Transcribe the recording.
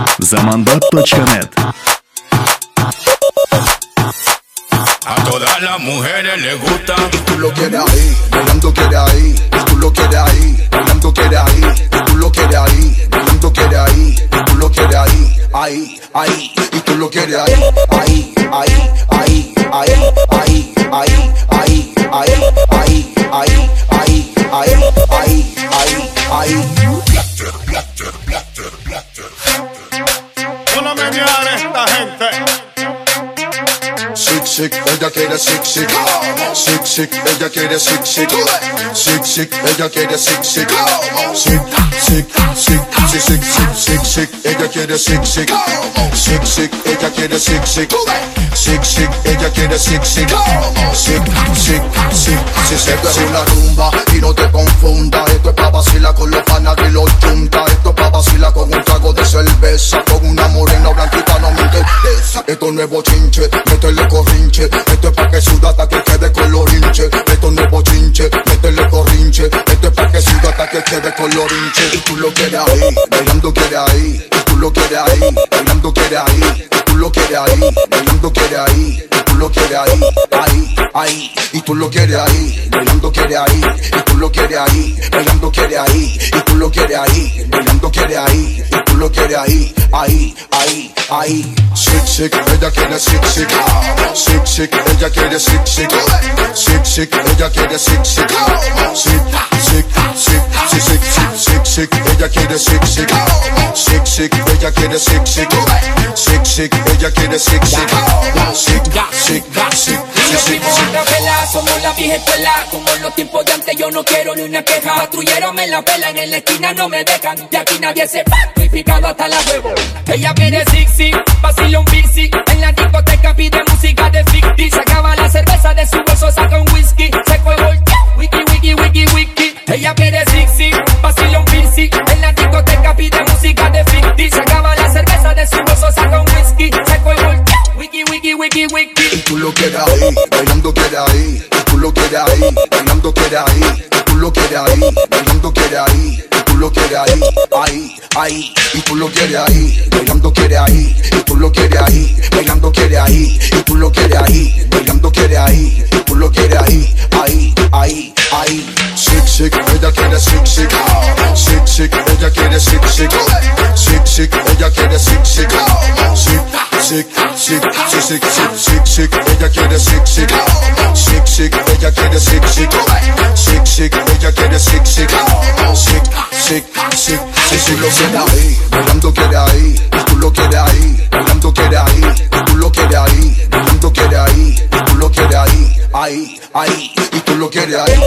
Zamandat.net. A todas las mujeres les gusta. Y tú lo quieres ahí, bailando quieres ahí. Y tú lo quieres ahí, bailando quieres ahí. Y tú lo quieres ahí, bailando quieres ahí. Y tú lo quieres ahí, ahí, ahí. Y tú lo quieres ahí, ahí, ahí, ahí, ahí, ahí, ahí, ahí, ahí, ahí, ahí, ahí, ahí, ahí, ahí. Una mediana esta gente. Sick, sick, ella quiere sick, sick. Sick, sick, ella quiere sick, sick. Sick, sick, ella quiere sick, sick. Sick, sick, sick, sick, sick, sick, sick, ella quiere sick, sick. Sick, sick, ella quiere sick, sick. Sick, sick, ella quiere sick, sick. Sick, sick, sick, sick. Esto es una rumba y no te confunda. Esto es pa' vacilar con los panas y los junta. Esto es pa' vacilar con un trago de cerveza. Con una morena blanquita no me interesa. Esto no es bochinche, métele corrinche. Esto es pa' que suda hasta que quede colorinche. Esto no es bochinche, métele corrinche. Esto es pa' que suda hasta que quede colorinche. Y tú lo quieres ahí, bailando quieres ahí. Y tú lo quieres ahí, bailando quieres ahí. Y tú lo quieres ahí, bailando quieres ahí. Y tú lo quieres ahí, ahí, ahí. Y tú lo quieres ahí, bailando quieres ahí. Y tú lo quieres ahí, bailando quieres ahí. Y tú lo quieres ahí, bailando quieres ahí. Y tú lo quieres ahí, ahí, ahí, ahí. Sick, sick, ella quiere sick, sick. Sick, sick, ella quiere sick, sick. Sick, sick, ella quiere sick, sick. Sick, sick, sick, sick, sick, sick, sick, ella quiere sick, sick. Sick, sick, ella quiere sick, sick. Sick, sick, ella quiere sick, sick. Sick, sick, sick. Los primos otra vela, somos la vieja escuela. Como en los tiempos de antes yo no quiero ni una queja. Patrulleros me la pelan, en la esquina no me dejan. De aquí nadie se va, estoy picado hasta la huevo. Ella quiere sexy, vacila un bici. En la discoteca pide música de ficti. Se acaba la cerveza de su bolso, saca un whisky. Se cuelga el wiki, wiki, wiki, wiki. Ella quiere sexy, vacila un bici. En la discoteca pide música de ficti. Se acaba la cerveza de su bolso, saca un whisky. Se cuelga el wiki, wiki, wiki, wiki. Y tú lo quieres ahí, bailando quieres ahí. Y tú lo quieres ahí, bailando quieres ahí. Y tú lo quieres ahí, bailando quieres ahí. Y tú lo quieres ahí, ahí, ahí. Y tú lo quieres ahí, bailando quieres ahí. Y tú lo quieres ahí, bailando quieres ahí. Y tú lo quieres ahí, bailando quieres ahí. Y tú lo quieres ahí, ahí, ahí, ahí. Sick, sick, ella quiere sick, sick. Sick, sick, ella quiere sick, sick. Sick, sick, ella quiere sick, sick. Sick, sick, sick, sick, sick, sick, ella quiere sick, sick. Sick, sick, ella quiere sick, sick. Sick, sick, ella quiere sick, sick. Sick, sick, sick, sick, lo quieres ahí, bailando quieres ahí. Y tú lo quieres ahí, bailando quieres ahí. Y tú lo quieres ahí, bailando quieres ahí. Y tú lo quieres ahí, ahí, ahí. Y tú lo quieres ahí.